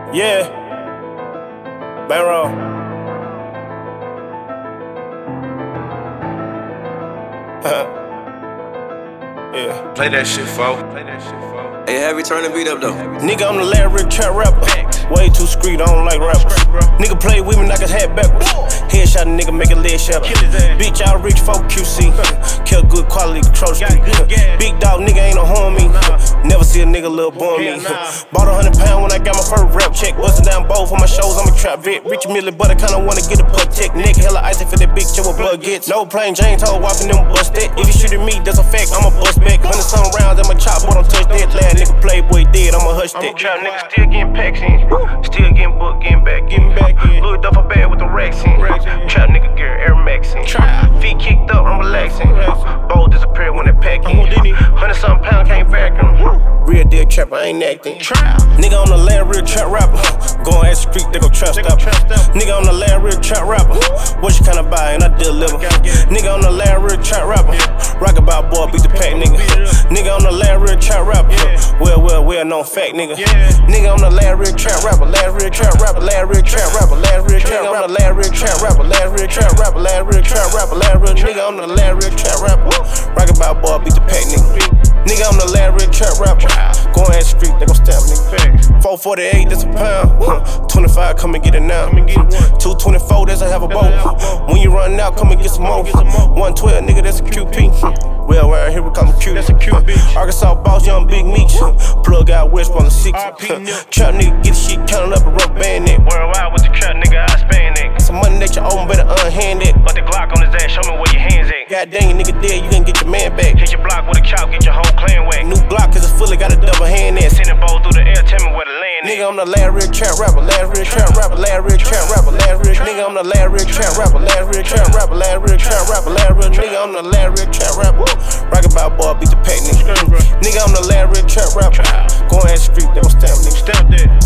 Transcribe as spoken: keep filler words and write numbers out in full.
Yeah. Barrel. Yeah. Play that shit, folk. Play that shit, folk. Hey, have you turn the beat up though? Nigga, I'm the Larry trap rapper. Way too street, I don't like rappers. Nigga play with me like his hat backwards. Headshot a nigga, make a leg shatter. Bitch, I reach for Q C. Kill good quality, control street. Big dog nigga ain't no homie. Never see a nigga little boy me. Bought a hundred pound when I got my first rap check. Bustin' down both on my shows, I'm a trap vet. Rich Millie, but I kinda wanna get a protect. Neck hella icy for that big chill with blood gets. No plain Jane told whopping them bust that. If you shoot at me, that's a fact, I'ma bust back. Hundred some rounds at my chop, boy, don't touch that. Last nigga playboy dead, I'ma hush that. Trap nigga still getting packs in. Still getting booked, getting back, getting back in. Louis Duffel bag with the racks in. Trap nigga gear, Air Max in. Feet kicked up, I'm relaxing. Bowl disappear when they pack in. Hundred something pound, can't vacuum. Real deal trap, I ain't acting. Nigga on the land, real trap rapper. Going at the street, they go trap stop. Nigga on the land, real trap rapper. What you kinda buy and I deliver. Nigga on the land, real trap rapper. Rock about boy, beat the pack, nigga. Nigga on the land, real trap rapper. Well, well, well known fact, nigga. Nigga on the land, real trap rapper. Last real trap rapper. Last real trap rapper. Last real trap rapper. Last real trap rapper. Last real trap rapper. Last real trap rapper. Last real nigga on the land, real trap rapper. Rock about boy, beat the pack, nigga. Nigga on the land, real trap rapper. Going at the street, they gon' stamp nigga. four forty-eight, that's a pound. twenty-five, come and get it now. two twenty-four, that's a half a boat. When you run out, come and get some more. one twelve, nigga, that's a Q P. Well, around here we call him Q. That's a Q B. Arkansas boss, young big meat. Plug out west on the six. Trap nigga, get the shit counted up and rubber band it. Worldwide with the trap nigga, I span it. Some money that you own, better unhand it. But the Glock on his ass, show me where your hands at. God dang, nigga dead, you can get your man back. Hit your block with a chop, get your whole clan whack. New block, cause it's fully got a double hand in. Send it bowl through the air, tell me where the land is. Nigga, I'm the last real trap rapper. Last real trap rapper. Last real trap rapper. Last real nigga, I'm the last real trap rapper. Last real trap rapper. Last real trap rapper. Last real nigga, I'm the last real trap rapper. Rock about boy, beat the pack, nigga. Nigga, I'm the last real trap rapper. Going at the street, they gon' stamp, nigga. Stamp that.